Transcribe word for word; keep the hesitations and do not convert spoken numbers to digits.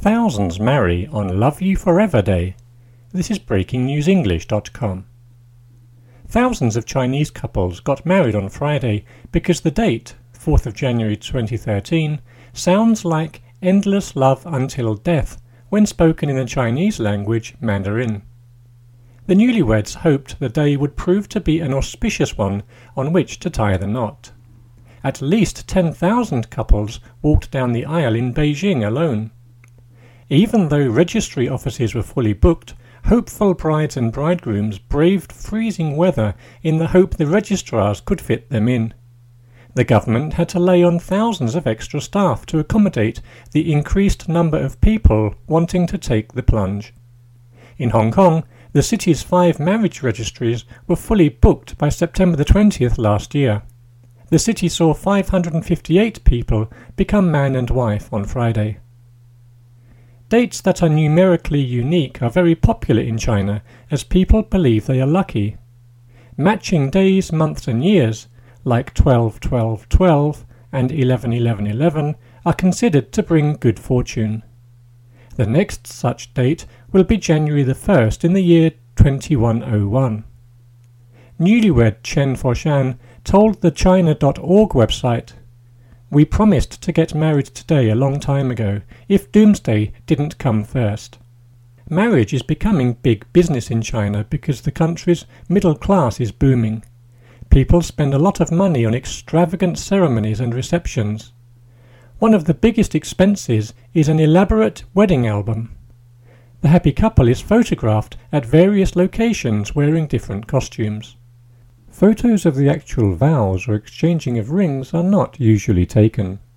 Thousands marry on Love You Forever Day. This is breaking news english dot com. Thousands of Chinese couples got married on Friday because the date, fourth of January twenty thirteen, sounds like endless love until death when spoken in the Chinese language Mandarin. The newlyweds hoped the day would prove to be an auspicious one on which to tie the knot. At least ten thousand couples walked down the aisle in Beijing alone. Even though registry offices were fully booked, hopeful brides and bridegrooms braved freezing weather in the hope the registrars could fit them in. The government had to lay on thousands of extra staff to accommodate the increased number of people wanting to take the plunge. In Hong Kong, the city's five marriage registries were fully booked by September the twentieth last year. The city saw five hundred fifty-eight people become man and wife on Friday. Dates that are numerically unique are very popular in China as people believe they are lucky. Matching days, months and years, like twelve twelve twelve and eleven eleven eleven, are considered to bring good fortune. The next such date will be January the first in the year twenty-one oh one. Newlywed Chen Foshan told the China dot org website, "We promised to get married today a long time ago, if doomsday didn't come first." Marriage is becoming big business in China because the country's middle class is booming. People spend a lot of money on extravagant ceremonies and receptions. One of the biggest expenses is an elaborate wedding album. The happy couple is photographed at various locations wearing different costumes. Photos of the actual vows or exchanging of rings are not usually taken.